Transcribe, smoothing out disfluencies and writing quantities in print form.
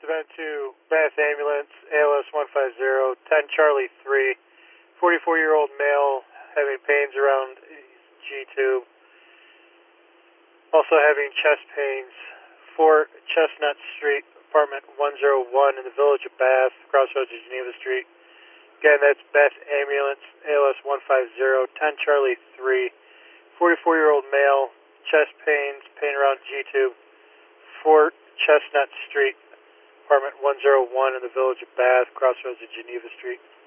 event to Bath Ambulance, ALS 150, 10 Charlie 3, 44-year-old male having pains around G2, also having chest pains, 4 Chestnut Street, apartment 101 in the village of Bath, crossroads of Geneva Street. Again, that's Bath Ambulance, ALS 150, 10 Charlie 3, 44-year-old male, chest pains, pain around G2, 4 Chestnut Street, apartment 101 in the village of Bath, crossroads of Geneva Street.